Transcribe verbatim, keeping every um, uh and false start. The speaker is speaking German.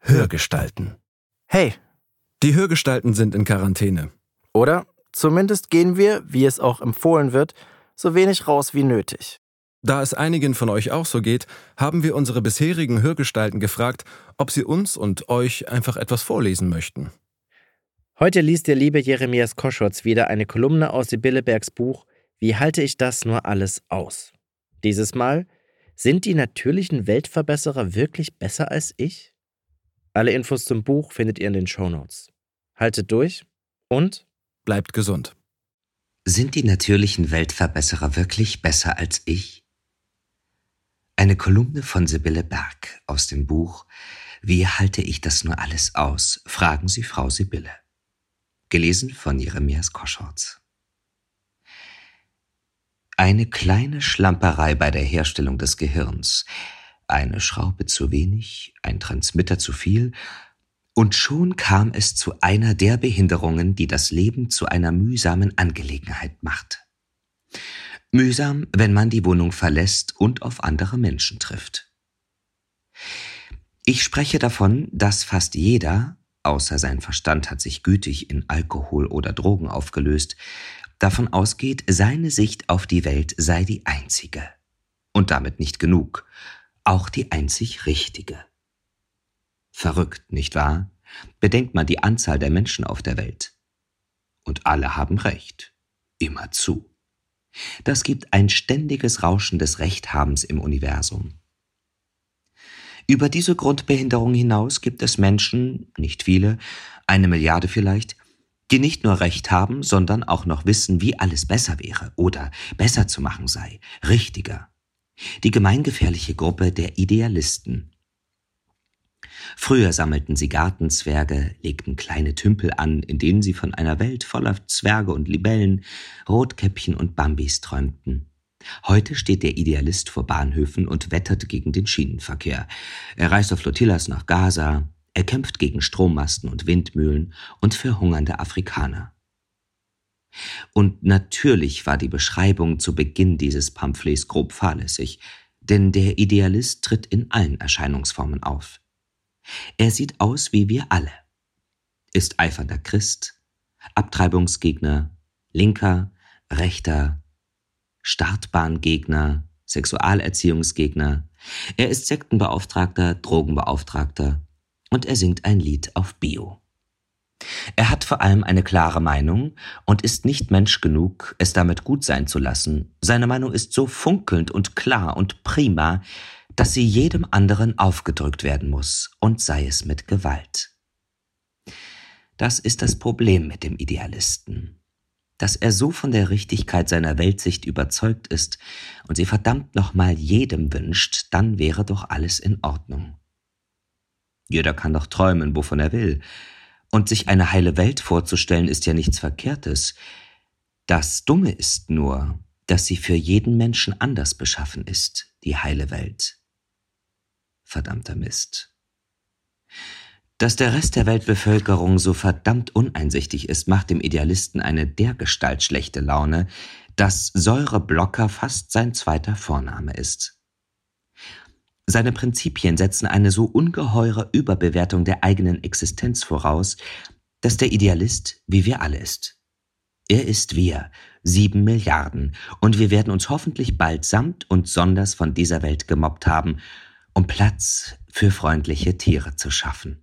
Hörgestalten. Hey, Die Hörgestalten sind in Quarantäne. oder? Zumindest gehen wir, wie es auch empfohlen wird, so wenig raus wie nötig. Da es einigen von euch auch so geht, haben wir unsere bisherigen Hörgestalten gefragt, ob sie uns und euch einfach etwas vorlesen möchten. Heute liest der liebe Jeremias Koschotz wieder eine Kolumne aus Sibylle Bergs Buch »Wie halte ich das nur alles aus?« Dieses Mal: Sind die natürlichen Weltverbesserer wirklich besser als ich? Alle Infos zum Buch findet ihr in den Shownotes. Haltet durch und Bleibt gesund. Sind die natürlichen Weltverbesserer wirklich besser als ich? Eine Kolumne von Sibylle Berg aus dem Buch »Wie halte ich das nur alles aus? Fragen Sie Frau Sibylle«. Gelesen von Jeremias Koschotz. Eine kleine Schlamperei bei der Herstellung des Gehirns, eine Schraube zu wenig, ein Transmitter zu viel, und schon kam es zu einer der Behinderungen, die das Leben zu einer mühsamen Angelegenheit macht. Mühsam, wenn man die Wohnung verlässt und auf andere Menschen trifft. Ich spreche davon, dass fast jeder, außer sein Verstand hat sich gütig in Alkohol oder Drogen aufgelöst, davon ausgeht, seine Sicht auf die Welt sei die einzige. Und damit nicht genug, auch die einzig richtige. Verrückt, nicht wahr? Bedenkt man die Anzahl der Menschen auf der Welt. Und alle haben Recht. Immerzu. Das gibt ein ständiges Rauschen des Rechthabens im Universum. Über diese Grundbehinderung hinaus gibt es Menschen, nicht viele, eine Milliarde vielleicht, die nicht nur Recht haben, sondern auch noch wissen, wie alles besser wäre oder besser zu machen sei, richtiger. Die gemeingefährliche Gruppe der Idealisten. Früher sammelten sie Gartenzwerge, legten kleine Tümpel an, in denen sie von einer Welt voller Zwerge und Libellen, Rotkäppchen und Bambis träumten. Heute steht der Idealist vor Bahnhöfen und wettert gegen den Schienenverkehr. Er reist auf Flotillas nach Gaza, er kämpft gegen Strommasten und Windmühlen und für hungernde Afrikaner. Und natürlich war die Beschreibung zu Beginn dieses Pamphlets grob fahrlässig, denn der Idealist tritt in allen Erscheinungsformen auf. Er sieht aus wie wir alle, ist eifernder Christ, Abtreibungsgegner, Linker, Rechter, Startbahngegner, Sexualerziehungsgegner, er ist Sektenbeauftragter, Drogenbeauftragter und er singt ein Lied auf Bio. Er hat vor allem eine klare Meinung und ist nicht Mensch genug, es damit gut sein zu lassen. Seine Meinung ist so funkelnd und klar und prima, dass sie jedem anderen aufgedrückt werden muss, und sei es mit Gewalt. Das ist das Problem mit dem Idealisten, dass er so von der Richtigkeit seiner Weltsicht überzeugt ist und sie verdammt nochmal jedem wünscht, dann wäre doch alles in Ordnung. Jeder kann doch träumen, wovon er will, und sich eine heile Welt vorzustellen, ist ja nichts Verkehrtes. Das Dumme ist nur, dass sie für jeden Menschen anders beschaffen ist, die heile Welt. Verdammter Mist. Dass der Rest der Weltbevölkerung so verdammt uneinsichtig ist, macht dem Idealisten eine dergestalt schlechte Laune, dass Säureblocker fast sein zweiter Vorname ist. Seine Prinzipien setzen eine so ungeheure Überbewertung der eigenen Existenz voraus, dass der Idealist wie wir alle ist. Er ist wir, sieben Milliarden, und wir werden uns hoffentlich bald samt und sonders von dieser Welt gemobbt haben, um Platz für freundliche Tiere zu schaffen.